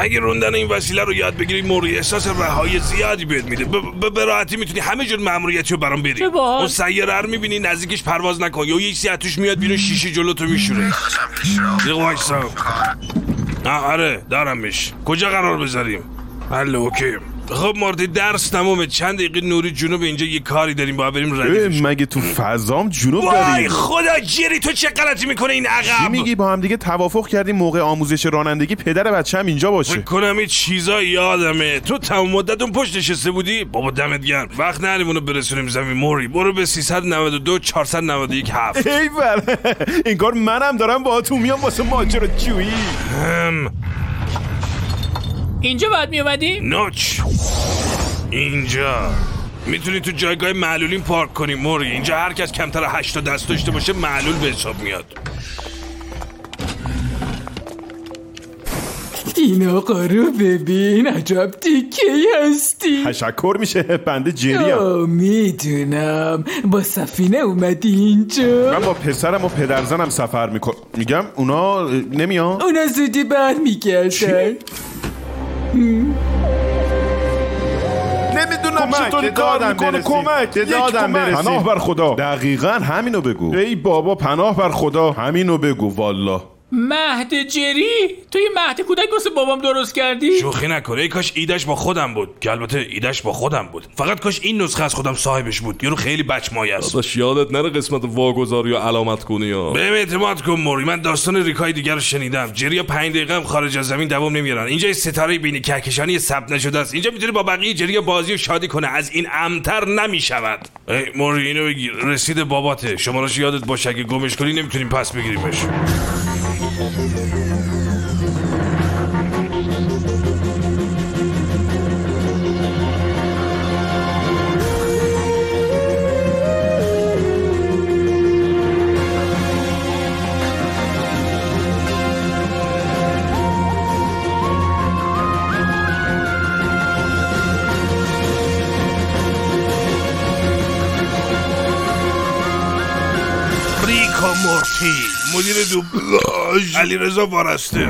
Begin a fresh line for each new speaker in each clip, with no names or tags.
اگه روندن این وسیله رو یاد بگیری موری احساس رهایی زیادی بهت میده. به راحتی میتونی همه جور ماموریتی رو برام بری. اون سیاره رو میبینی نزدیکش پرواز نکن یا یه چیزی توش میاد بیرون شیشه جلوتو میشوره. دیگه وایسا. آره دارمش. کجا قرار بذاریم؟ بله اوکی. خب مارتی درس تمومه. چند دقیقه نوری جنوب اینجا یه کاری داریم باید بریم ردیفش.
مگه تو فضام جنوب داریم؟
وای خدا جری تو چه غلطی میکنه این عقب؟
چی میگی؟ با هم دیگه توافق کردیم موقع آموزش رانندگی پدر بچه‌م اینجا باشه.
فکر کنم این چیزا یادمه. تو تمام مدت اون پشت نشسته بودی؟ بابا دمت گرم. وقت نریم اونو برسونیم زمین موری. برو به 392 491 7.
ایول این کار منم دارم باهاتون میام واسه ماجراجویی.
اینجا باید میومدیم؟
نوچ اینجا میتونی تو جایگاه معلولین پارک کنی موری. اینجا هر کس کمتر 8 تا دست داشته باشه معلول به حساب میاد.
این آقا رو ببین عجب تیکه‌ای هستی.
تشکر میشه بنده جریم.
میدونم با سفینه اومدی اینجا.
من با پسرم و پدرزنم سفر میگم اونا نمیان.
اونا زودی برمیگردن.
نمیدونم چطوری کار میکنه. کمک دادم برسی. پناه بر خدا. دقیقاً همینو بگو. ای بابا پناه بر خدا همینو بگو والله.
مهد جری تو یه مهد کودک واسه بابام درست کردی؟
شوخی نکنه. ای کاش ایدش با خودم بود. که البته ایدش با خودم بود. فقط کاش این نسخه از خودم صاحبش بود. یارو خیلی بچمایه است.
داداش یادت نره قسمت واگذاری و علامت کنی ها.
بهم اعتماد کن موری. من داستان ریکای دیگر رو شنیدم. جریا 5 دقیقه هم خارج از زمین دوام نمیارن. اینجا یه ستاره بین کهکشانی ثبت نشده است. اینجا میتونی با بقیه جریا بازی و شادی کنه. از این امتر نمیشود. ای موری اینو بگیر. رسید باباته. شماره‌اش یادت باشه اگه گمش کنی نمیتونیم پس بگیریمش. مورتی مدیر دوبلاژ علیرضا وارسته.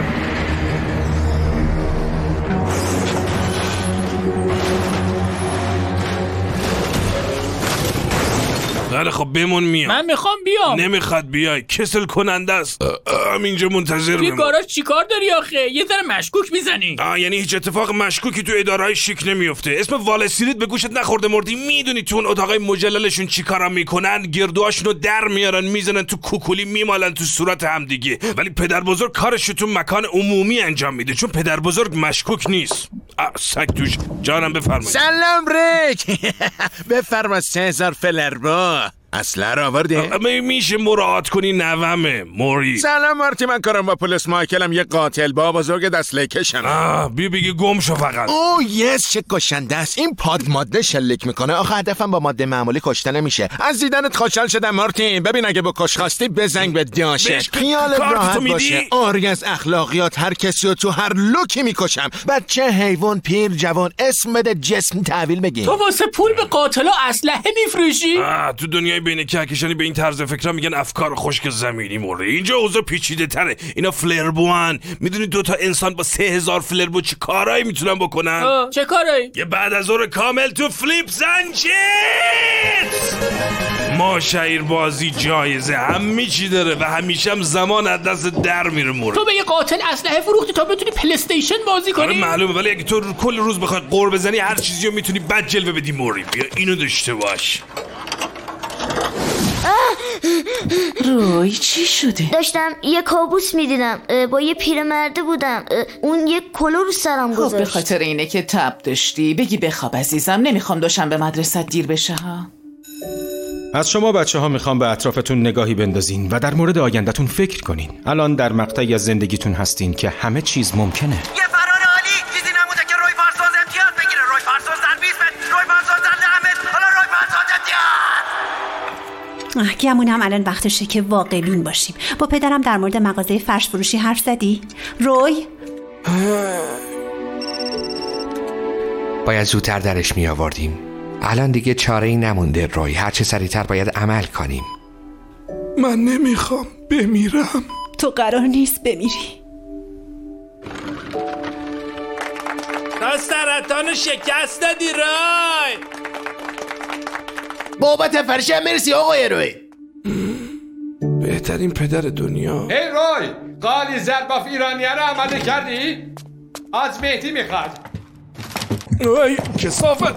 بله خب بمون میام.
من میخوام بیام.
نمیخواد بیای کسل کننده است. همینجا منتظر
توی گاراژ چیکار داری آخه؟ یه ذره مشکوک میزنی.
یعنی هیچ اتفاق مشکوکی تو اداره‌های شیک نمیفته. اسم وال استریت به گوشت نخورده مردی؟ میدونی تو اون اتاقای مجللشون چیکارا میکنن؟ گردوهاشونو در میارن میزنن تو کوکولی میمالن تو صورت همدیگه. ولی پدر بزرگ کارشو تو مکان عمومی انجام میده چون پدر بزرگ مشکوک نیست. سگ توش. جانم بفرمایید.
سلام ریک. بفرما 3000 فلربا. اصلا را آوردی؟
میشه مراعات کنی نومه موری.
سلام مارتی، من کارم با پلیس مایکلم. یه قاتل با بزرگ دستله کشم.
بیا بگی گم شو فقط.
اوه یس چه کشنده است. این پاد ماده شلیک میکنه. آخه هدفم با ماده معمولی کشته نمیشه. از دیدنت خوشحال شدم مارتی. ببین اگه با کش خواستی بزنگ به داشت. خیالت راحت باشه. آری از اخلاقیات هر کسی رو تو هر لوکی میکشم. بچه حیوان پیر جوان اسم بده جسم تحویل بگی.
تو واسه پول به قاتلا اسلحه میفروشی؟
تو دنیای بین کهکشانی به این طرز فکرها میگن افکار خشک زمینی موره. اینجا اوضاع پیچیده تره. اینا فلربوان. میدونی 2 تا انسان با 3000 فلربو چه کارایی میتونن بکنن؟
چه کارایی؟
یه بعد از ظهر کامل تو فلیپ زنجیت. ما شعیر بازی جایزه همه چی داره و همیشه هم زمان از دست در میره موره.
تو به یه قاتل اسلحه فروختی تا بتونی پلی استیشن بازی کنی؟
آره معلومه، ولی اگه تو کل روز بخوای قور بزنی هر چیزی رو میتونی بد جلوه بدی موری. بیا اینو داشته باش.
روی چی شده؟
داشتم یه کابوس میدیدم. با یه پیرمرده بودم. اون یه کلو رو سرم گذاشت.
خب به خاطر اینه که تب داشتی. بگی بخواب عزیزم. نمیخوام دوشنبه مدرسه دیر بشه ها.
از شما بچه ها میخوام به اطرافتون نگاهی بندازین و در مورد آینده‌تون فکر کنین. الان در مقطعی از زندگیتون هستین که همه چیز ممکنه.
یه فرار عالی. چیزی نمونده که روی فرسوز امتیاز بگیره. روی فرسوز در 20 متر. روی فرسوز در 10 متر. حالا روی فرسوز امتیاز.
گمون هم الان وقتشه که واقع بین باشیم. با پدرم در مورد مغازه فرش فروشی حرف زدی؟ روی؟
باید زودتر درش می آوردیم. الان دیگه چاره‌ای نمونده روی. هرچه سریعتر باید عمل کنیم.
من نمیخوام بمیرم.
تو قرار نیست بمیری.
تا سرطان شکست دادی رای.
بابت فرشه مرسی آقای روی.
بهترین پدر دنیا.
هی روی، قالی زرباف ایرانیه رو عمل کردی؟ از مهدی میخواد.
کثافت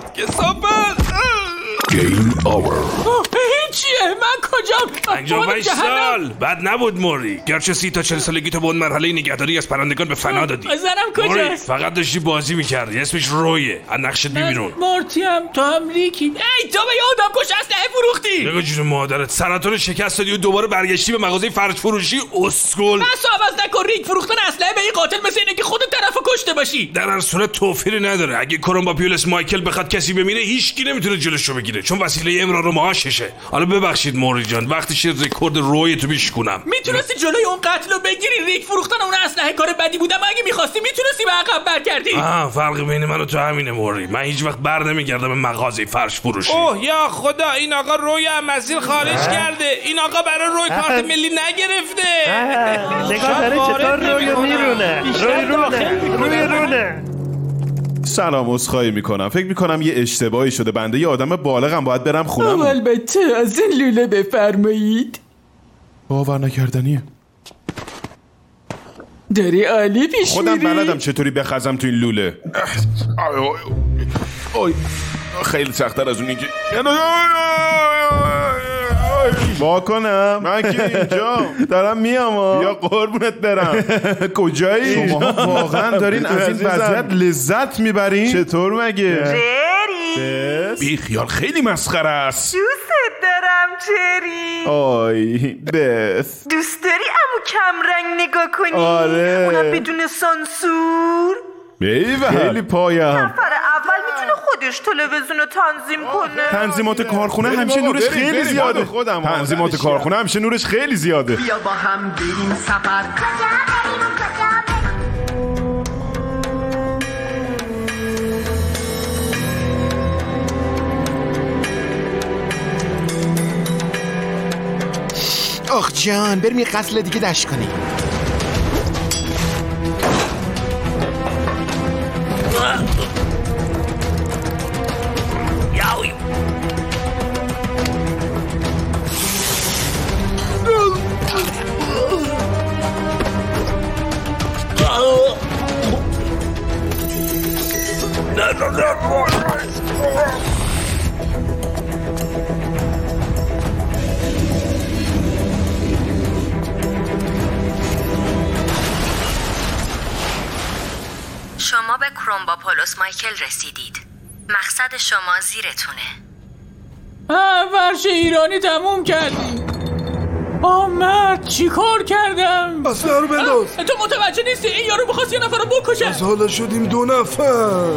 گیم آور.
هیچیه، من کجام؟
55 سال بعد نبود موری، گرچه 30 تا 40 سالگی تو به اون مرحله نگهداری از پرندگان به فنا دادی.
زنم کجاست؟
فقط داشتی بازی میکردی. اسمش رویه. از نقشت بیرون.
مارتیم تو هم لیکی. ای تو به یه آدم کش اسلحه فروختی.
بگو جون مادرت، سرطان شکست دادی و دوباره برگشتی به مغازه فرش فروشی. اسکل.
بس عوض نکن ریگ فروختن اسلحه به یه قاتل مثل اینه که خودت طرفو کشته باشی.
در هر صورت توفیری نداره. اگه کرومباپیولس مایکل بخواد کسی بمیره هیچکی نمیتونه جلوشو بگیره، چون وسیله امرار معاششه. حالا ببخشید موری جان، وقتی رکورد روی تو میشکنم.
میتونستی جلوی اون قتل رو بگیری. ریگ فروختن اون اسلحه کار بدی بودم. اگه میخواستی میتونستی به عقب برگردی.
فرق بین من و تو همینه موری. من هیچ وقت بر نمیگردم به مغازه فرش فروشی.
اوه یا خدا، این آقا روی از مسیر خارج کرده. این آقا برای روی کارت ملی نگرفته.
نگاه داره چطور رویو میرونه. روی رونه.
سلام، عذرخواهی میکنم. فکر میکنم یه اشتباهی شده. بنده یه آدم بالغم، باید برم خونم.
البته از این لوله بفرمایید.
باور نکردنیه.
داری عالی پیش
خودم بلدم چطوری بخزم تو این لوله. خیلی سخت‌تر از اونی که واکنم. من که اینجا دارم میام. یا قربونت برم. کجایی؟ شما واقعا دارین از این وضعیت لذت میبرین؟ چطور مگه؟
جری
بی خیال، خیلی مسخره است.
دوست دارم جری.
آی بس،
دوست داری عمو کمرنگ نگاه کنی؟
آره.
اونم بدون سانسور.
خیلی پایم.
نفر اول میتونه خودش تلویزیون رو تنظیم کنه.
تنظیمات کارخونه همیشه نورش خیلی زیاده. تنظیمات کارخونه همیشه نورش خیلی زیاده.
بیا با هم بریم سفر.
آخ جان، بریم یه قتل دیگه دشت کنیم.
شما به کرومباپولوس مایکل رسیدید. مقصد شما زیرتونه.
فرش ایرانی تموم کردی. مرد چی کار کردم؟
اصلا رو بنداز.
تو متوجه نیستی این یارو میخواست یه نفر رو بکشه.
از حالا شدیم 2 نفر.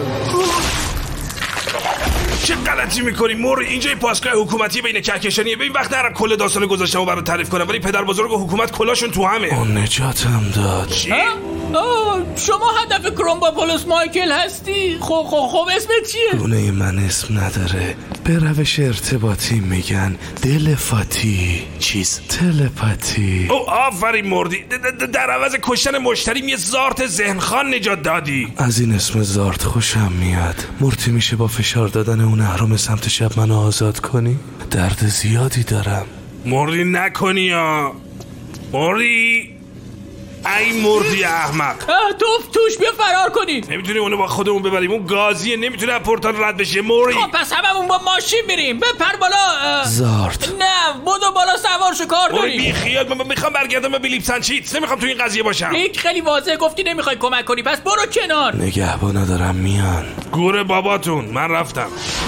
چه غلطی میکنی موری؟ اینجا پاسگاه حکومتی بین کهکشانیه. ببین وقت نرم کل داستان گذاشتم و برات تعریف کنم، ولی پدر بزرگ و حکومت کلاشون تو همه. اون نجاتم داد. چی؟
شما هدف کرومباپولوس مایکل هستی؟ خب اسمت چیه؟
گونه من اسم نداره. به روش ارتباطی میگن دلفاتی. چیز؟ تلپاتی. آفرین مردی. در عوض کشتن مشتریم یه زارت ذهنخوان نجات دادی. از این اسم زارت خوشم میاد. مرتی میشه با فشار دادن اون اهرام سمت شب منو آزاد کنی؟ درد زیادی دارم. مردی نکنی یا مردی. ای مردی احمق.
توش بیا فرار کنی.
نمیتونی اونو با خودمون ببریم. اون گازیه، نمیتونه از پورتال رد بشه. موری.
خب پس هممون با ماشین میریم. بپر بالا.
زارت.
نه بدو بالا سوار شو، کار داریم.
بی خیال. من میخوام برگردم به بیلیپ سانچیتس. نمیخوام تو این قضیه باشم.
خیلی واضح گفتی نمیخوای کمک کنی، پس برو کنار.
نگهبانا دارم میان. گوره باباتون. من رفتم.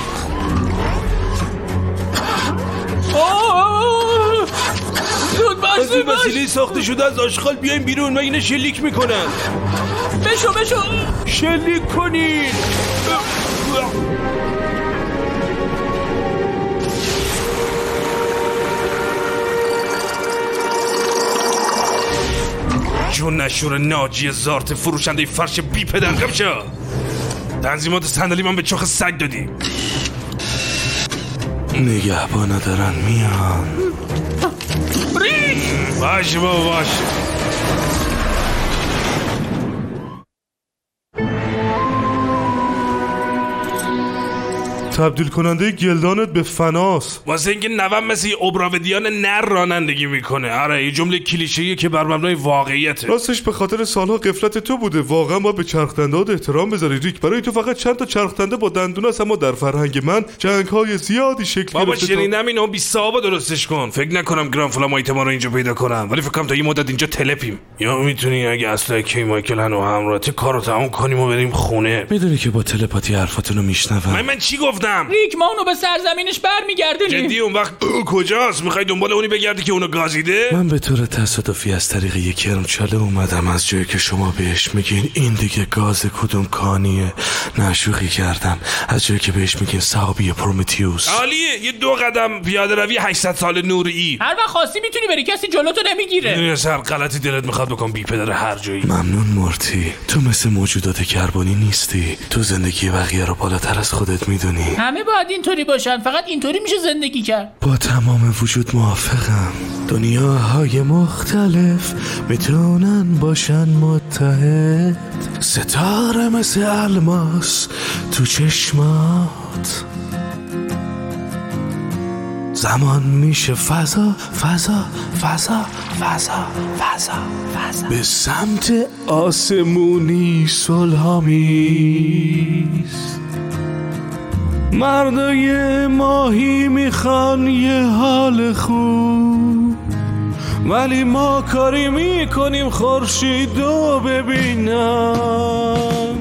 زود باش.
از این وسیله ساخته شده از آشغال بیایم بیرون. من اینه شلیک میکنن.
بشو
شلیک کنین. جون نشور ناجی زارت فروشنده فرش بی پدرقم شو. تنظیمات صندلی من به چخ سگ دادی. نگهبانا دارن میان. باشه بابا باشه.
تبدیل کننده گلدانت به فناس.
واسه اینکه نوام مثل یه اوبراودیان نر رانندگی میکنه. آره یه جمله کلیشه‌ایه که بر مبنای واقعیته.
راستش به خاطر سالها غفلت تو بوده. واقعا باید به چرخدنده‌ها احترام بذاری ریک. برای تو فقط چند تا چرخدنده با دندون است، اما در فرهنگ من جنگ‌های زیادی شکل گرفته.
بابا شنیدم اینو 20 صاحب درستش کن. فکر نکنم گرام فلامایت ما رو اینجا پیدا کنم، ولی فکر کنم تا یه مدت اینجا تلپیم. یا میتونی اگه اصلا کی مایکل هنو همراهت کارو تموم کنیم و بریم خونه. میدونی که با تلپاتی حرفاتونو میشنوم. من چی گفتم؟
ریک ما اونو به سرزمینش برمیگردونیم.
جدی اون وقت کجاست؟ میخوای دنبال اونی بگردی که اونو گازیده؟ من به طور تصادفی از طریق یک کرمچاله اومدم از جایی که شما بهش میگین این دیگه گاز کدوم کانیه. نشوخی کردم. از جایی که بهش میگین صحابی پرومتیوس. عالیه. یه 2 قدم پیاده روی 800 سال نوری.
هر وقت خواستی میتونی بری، کسی جلوتو نمیگیره.
یه سر غلطی دلت میخواد بکن بی پدر هر جایی. ممنون مورتی. تو مثل موجودات کربنی نیستی. تو زندگی بقیه رو بالاتر از خودت میدونی.
همه باید اینطوری باشن، فقط اینطوری میشه زندگی کرد.
با تمام وجود موافقم. دنیاهای مختلف میتونن باشن متحد. ستاره مثل الماس تو چشمات. زمان میشه فضا فضا فضا فضا فضا فضا به سمت آسمونی صلح‌آمیز. مردای ماهی میخوان یه حال خوب، ولی ما کاری میکنیم خورشیدو ببینم.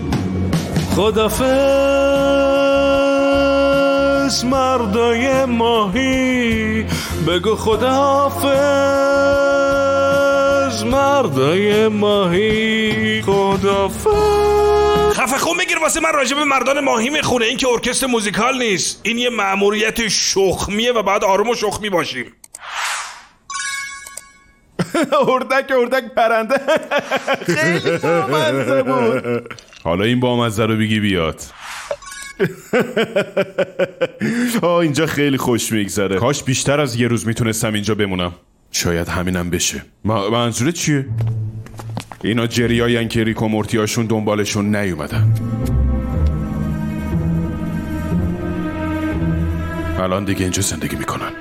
خدافظ مردای ماهی، بگو خدافظ مردای ماهی، خدافظ. خفه خون بگیر واسه من راجب مردان ماهی میخونه. این که ارکستر موزیکال نیست، این یه مأموریت شخمیه و باید آروم و شخمی باشیم.
اردک پرنده. خیلی بامزه بود. حالا این بامزه رو بگی بیاد. اینجا خیلی خوش میگذره. کاش بیشتر از یه روز میتونستم اینجا بمونم. شاید همینم بشه. منظورت چیه؟ اینا جریایین که ریک و مورتیاشون دنبالشون نیومدن. الان دیگه اینجا زندگی میکنن.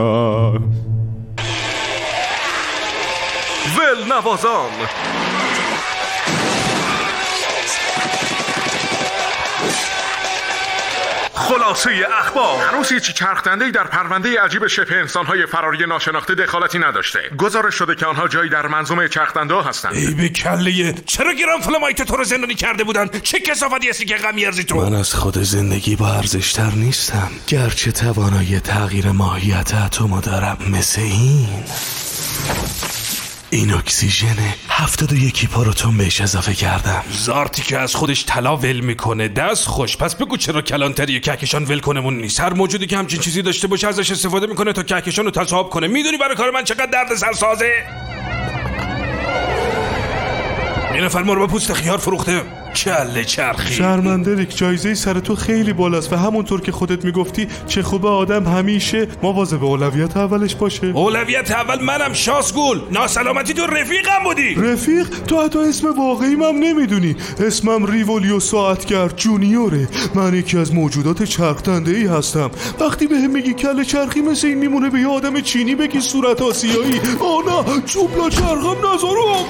ول نوازان. خلاصه اخبار.
هنوز هیچ چرخدنده‌ای در پرونده عجیب شبه انسان‌های فراری ناشناخته دخالتی نداشته. گزارش شده که آنها جایی در منظومه چرخدنده‌ها هستند.
ای به کله، چرا گرام فلامایت تو رو زندانی کرده بودن؟ چه کثافتی هستی که غمی ارزی تو؟ من از خود زندگی با ارزش‌تر نیستم، گرچه توانایی تغییر ماهیت اتمو دارم. مثل این اکسیژنه. 71 پروتون بهش اضافه کردم. زارتی که از خودش طلا ول میکنه. دست خوش. پس بگو چرا کلانتری کهکشان ول کنمون نیست؟ هر موجودی که همچین چیزی داشته باشه ازش استفاده میکنه تا کهکشان رو تصاحب کنه. میدونی برای کار من چقدر درد سر سازه؟ یه نفر ما رو با پوست خیار فروخته. کله چرخی.
شرمنده ریک، جایزه سر تو خیلی بالاست و همونطور که خودت میگفتی چه خوبه آدم همیشه مواظب اولویت اولش باشه.
اولویت اول منم شاسگول. ناسلامتی تو رفیقم بودی.
رفیق؟ تو حتی اسم واقعیم هم نمیدونی. اسمم ریولیو ساعتگر جونیوره. من یکی از موجودات چرخدنده‌ای هستم. وقتی بهم میگی کله چرخی مثل این میمونه به یه آدم چینی بگی صورت آسیایی. نه چوبلا چرخم نذارم.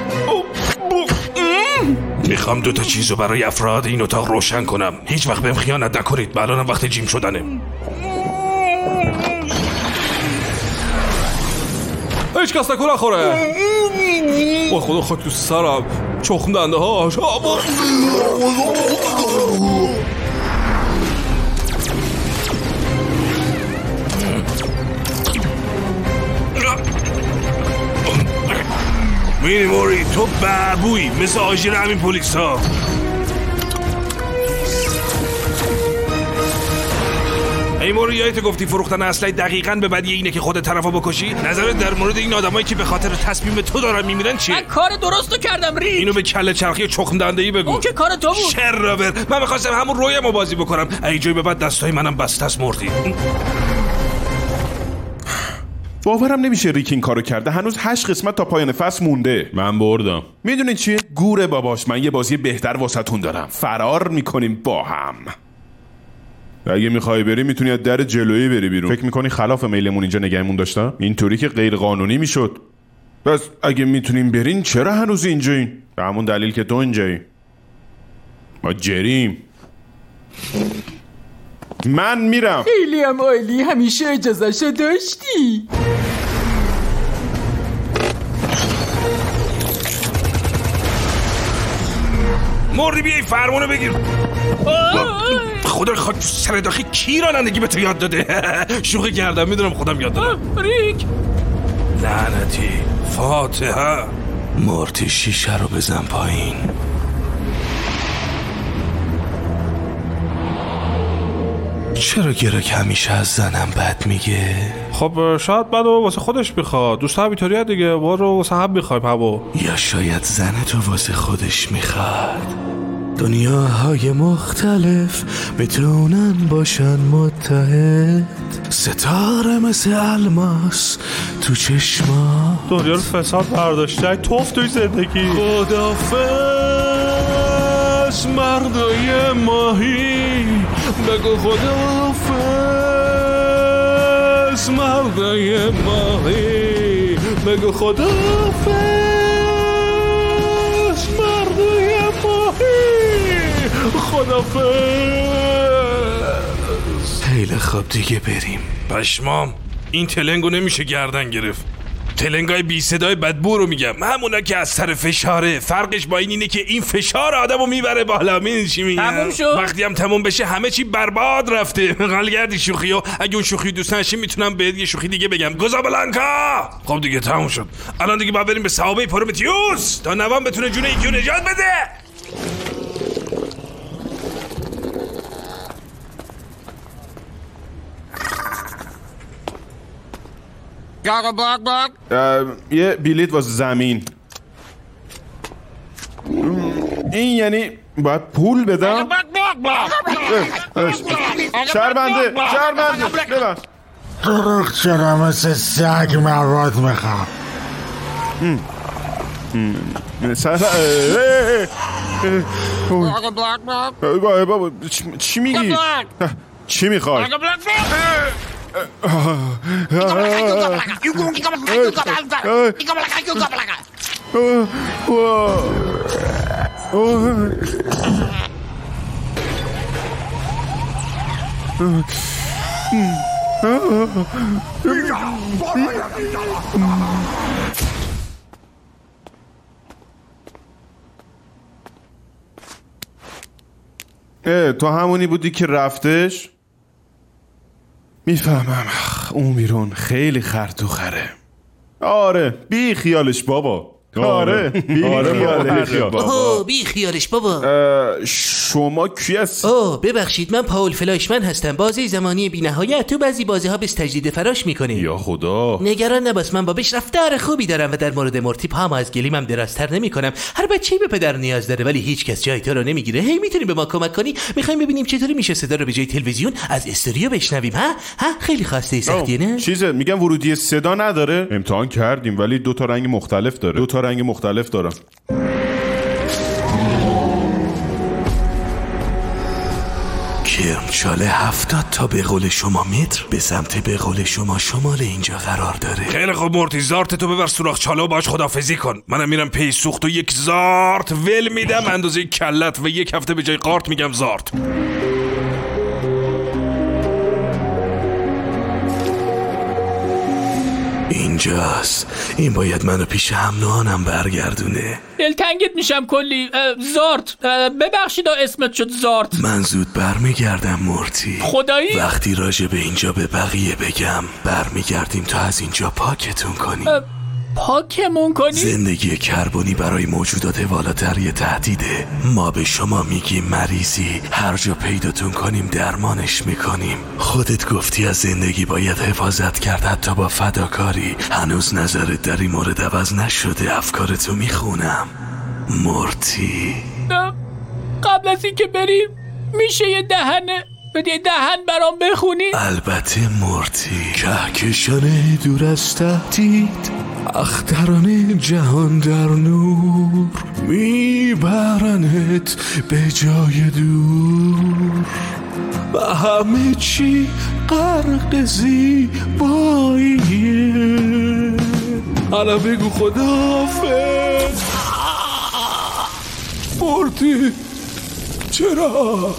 میخوام 2 چیزو برای افراد این اتاق روشن کنم. هیچ وقت بهم خیانت نکنید. الانم وقت جیم شدنه.
هیچ کس نکنه خوره. با خدا خاک تو سرم. چخم دنده هاش.
مینی موری تو بابوی مثل آژیر همین پولیس ها. ای موری یادت گفتی فروختن اسلحه دقیقاً به بدیه اینه که خودت طرفو بکشی؟ نظرت در مورد این آدمایی که به خاطر تصمیم تو دارن میمیرن چیه؟
من کار درستو کردم ریک.
اینو به کله چرخی و چخم دنده‌ای بگو.
اون که کار تو بود.
شراور. من می‌خواستم همون رویمو بازی بکنم. ای جای به بعد دستای منم بسته است مردی.
باورم نمیشه ریک این کارو کرده. هنوز 8 قسمت تا پایان فصل مونده. من بردم. میدونین چیه؟ گوره باباش، من یه بازی بهتر واسهتون دارم. فرار میکنیم با هم. اگه میخوای بری میتونی از در جلویی بری بیرون. فکر میکنی خلاف میلمون اینجا نگهمون داشتن؟ اینطوری که غیر قانونی میشد. بس اگه میتونیم برین چرا هنوز اینجایین؟ به همون دلیل که تو اینجایی. ما جریم. من میرم.
خیلی هم عالی، همیشه اجازهشو داشتی.
مردی بیا این فرمونو بگیر. خدا خاک تو سر داخل کی رانندگی به تو یاد داده؟ شوخی کردم، میدونم خودم یاد دادم.
ریک
لعنتی. فاتحه.
مورتی شیشه رو بزن پایین. چرا گرک همیشه از زنم بد میگه؟
خب شاید بعد واسه خودش بخواد. دوست هم اینطوریه دیگه. برو واسه هم بخوایم هوا.
یا شاید زن تو واسه خودش میخواد. دنیاهای مختلف میتونن باشن متحد. ستاره مثل الماس تو چشما.
دنیا رو فساد برداشته. توف توی زندگی. خدافظ مردای ماهی. بگو خدافظ مردای ماهی. بگو خدافظ مردای ماهی. خدافظ.
خیلی خوب دیگه بریم.
پشمام این تلنگو نمیشه گردن گرفت. تلنگای بی صدای بدبو رو میگم، همونا که از سر فشاره. فرقش با اینه که این فشار آدمو میبره بالا. میدونی چی میگم؟
تموم شد.
وقتی هم تموم بشه همه چی برباد رفته. قلگردی شوخیو. اگه اون شوخی دوست نشی میتونم بهت یه شوخی دیگه بگم. گوزابلانکا. خب دیگه تموم شد. الان دیگه باید بریم به صحابه پرومتیوس تا نوام بتونه جون یکیو نجات بده.
یه بلیط واسه زمین. این یعنی باید پول بدم؟ شرمنده ببن.
چرا مثل سگ مواد میخوام.
بابا چی میگی؟ چی میخوای؟ تو همونی بودی که رفتش؟ میفهمم. اون بیرون خیلی خرطوخره. آره بی خیالش بابا. آره بی
خیالش بابا.
شما کی هستی؟
ببخشید من پاول فلایشمن هستم. بازی زمانی بی‌نهایت تو بعضی بازی‌ها بهش تجدید فراش می‌کنه.
یا خدا.
نگران نباش، من با بهش رفتار خوبی دارم و در مورد مورتی پام از گلیمم درازتر نمی‌کنم. هر بچه‌ای به پدر نیاز داره ولی هیچ کس جای تو رو نمیگیره. هی می‌تونی به ما کمک کنی؟ می‌خوایم ببینیم چطوری میشه صدا رو به جای تلویزیون از استودیو بشنویم. ها خیلی خواسته سختیه نه؟
چیزه میگم ورودی صدا نداره. امتحان کردیم ولی دو تا رنگ مختلف داره.
کرمچاله 70 تا به قول شما متر به سمت به قول شما شمال اینجا قرار داره.
خیلی خوب مورتی، زارت تو ببر سوراخ چاله و باش خدافزی کن. منم میرم پی سوخت و یک زارت ول میدم اندازه کلت و یک هفته به جای قارت میگم زارت.
اینجاست. این باید منو پیش هم نوانم برگردونه.
دلتنگت میشم کلی. زارت ببخشید اسمت شد زارت.
من زود برمیگردم مورتی.
خدایی؟
وقتی راجع به اینجا به بقیه بگم برمیگردیم تا از اینجا پاکتون کنیم.
پاکمون کنی؟
زندگی کربنی برای موجودات والاتر یه تهدیده. ما به شما میگیم مریضی، هر جا پیداتون کنیم درمانش میکنیم. خودت گفتی از زندگی باید حفاظت کرد حتی با فداکاری. هنوز نظرت در این مورد عوض نشده. افکارتو میخونم مورتی.
قبل از این که بریم میشه یه دهن برام بخونی؟
البته مورتی. کهکشان دور از تهدید، اختران جهان در نور، میبرنت به جای دور.
و همه چی غرق زیباییه. حالا بگو خداحافظ مورتی. چرا؟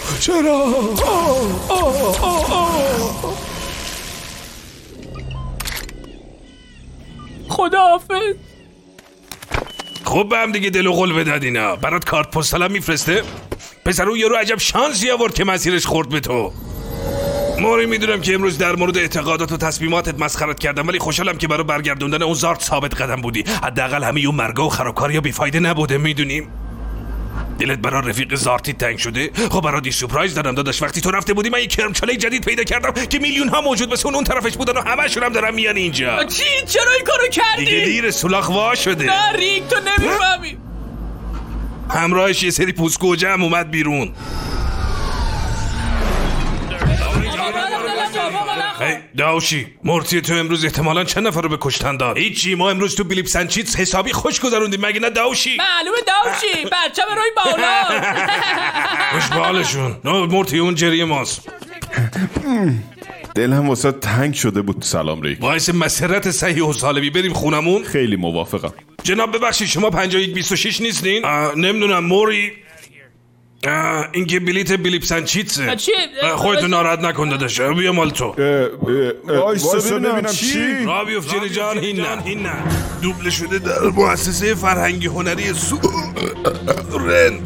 خداحافظ.
خب به هم دیگه دل و قول بداد اینا. برات کارت پستالم میفرسته؟ پسر اون یارو عجب شانسی آورد که مسیرش خورد به تو. موری میدونم که امروز در مورد اعتقادات و تصمیماتت مسخرت کردم، ولی خوشحالم که برای برگردوندن اون زارت ثابت قدم بودی. حداقل همه اون مرگا و خرابکاری‌ها بیفایده نبوده. میدونیم دلت برای رفیق زارتی تنگ شده؟ خب برات سورپرایز دارم داداش. وقتی تو رفته بودی من یک کرمچاله جدید پیدا کردم که میلیون ها موجود بس اون طرفش بودن و همشون هم دارن میان اینجا.
چی؟ چرا این کارو کردی؟
دیگه دیر، سولاخ وا شده.
نه ریک، تو نمیفهمی.
همراهش یه سری پوسکو جمع اومد بیرون. داوشی، مورتی تو امروز احتمالاً چند نفر رو به کشتن داد؟ هیچی، ما امروز تو بیلیپ سنچیتس حسابی خوش گذروندیم مگه نه داوشی؟
معلومه داوشی، بچه به روی بالا.
خوش بالشون. نه مورتی اون جری ماست.
دلم واسه تنگ شده بود. سلام ریک.
باعث مسرت صحیح و سالمی بریم خونمون؟
خیلی موافقم.
جناب ببخشید شما 5126 نیستین؟ نمیدونم موری. این که بلیت بیلیپ سنچیتسه. خودتو ناراحت نکن داداش. بیا مال تو.
وایسا ببینم چی؟
را بیفت جلی جان. هین نه دوبله شده در مؤسسه فرهنگی هنری رن.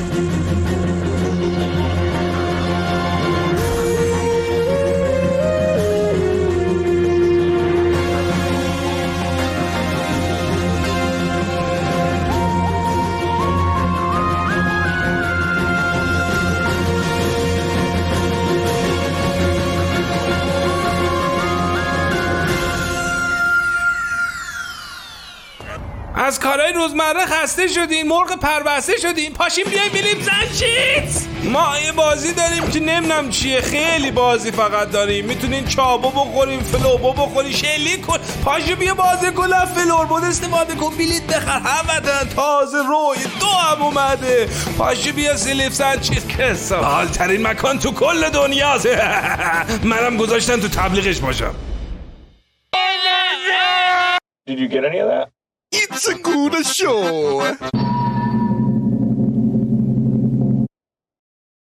از کارهای روزمره خسته شدین، مرغ پربسته شدین، پاشین بیاین بیلیپ سنچیتس. ما یه بازی داریم که نمیدونم چیه، خیلی بازی فقط داریم. میتونین چابو بخورین، فلوبو بخورین، شلیک کن. پاشو بیا بازی کن، فلوربود استفاده کن، بلیت بخر. همدن تازه روی 2 هم اومده. پاشو بیا بیلیپ سنچیتس که حالترین مکان تو کل دنیاست. منم گذاشتن تو تبلیغش باشم.
Did you get any of that?
It's a good show.